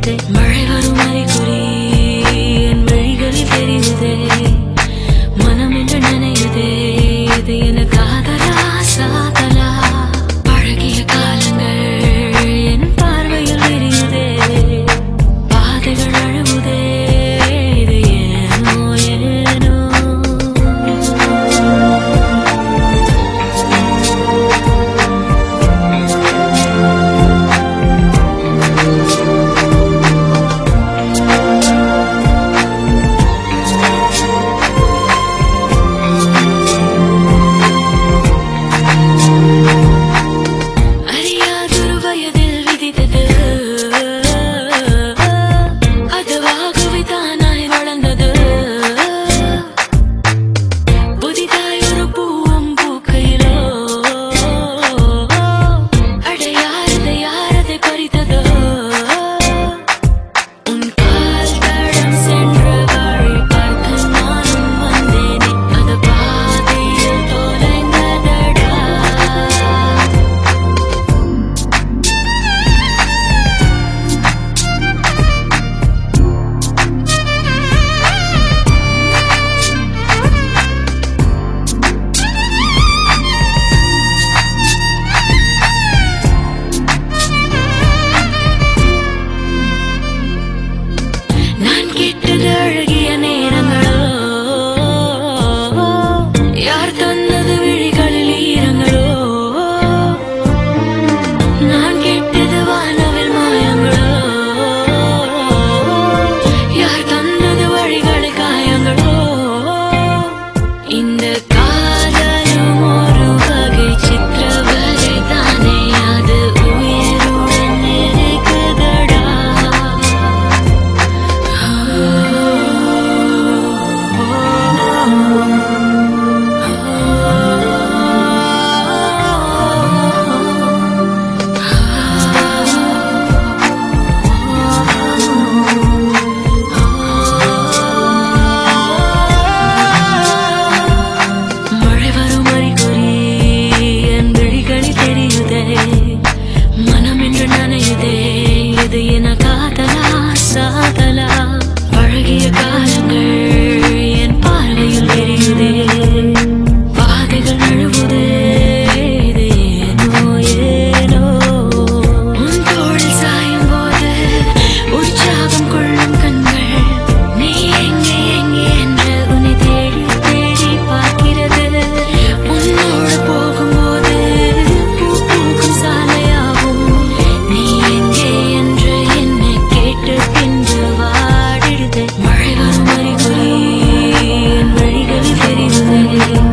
மழை வரும் அறிகுறி என் வழிகளில் தெரியுதே மனம் என்று நினையுதே இது என காதலா சாதலா பழகிய காலங்கள் என் பார்வையில் விரியுதே பாதைகள் அழுவுதே இது ஏனோ ஏனோ அழகிய நேரங்களோ யார் தந்தது விழிகளில் ஈரங்களோ நான் கேட்டது வானவில் மாயங்களோ யார் தந்தது வழிகளில் காயங்களோ இந்த காதலும் ஒரு வகை சித்திரவதை தானே அது உயிருடன் இருக்குதடா மனம் என்று நனையுதே இது என காதலா சாதலா பழகிய காலங்கள் என் பார்வையில் தெரியுதே பாதைகள் அழுவுதே இது ஏனோ ஏனோ உன் தோளில் சாயும் போது உற்சாகம் கொள்ளும் கண்கள் நீ எங்கே எங்கே என்று உன்னை தேடி தேடி பார்க்கிறது உன்னோடு போகும்போது பூக்கும் சாலையாகும் நீ எங்கே என்று என்னை கேட்டு பின்பு வாடிடுதே மழை வரும் அறிகுறி என் வழிகளில் தெரியுதே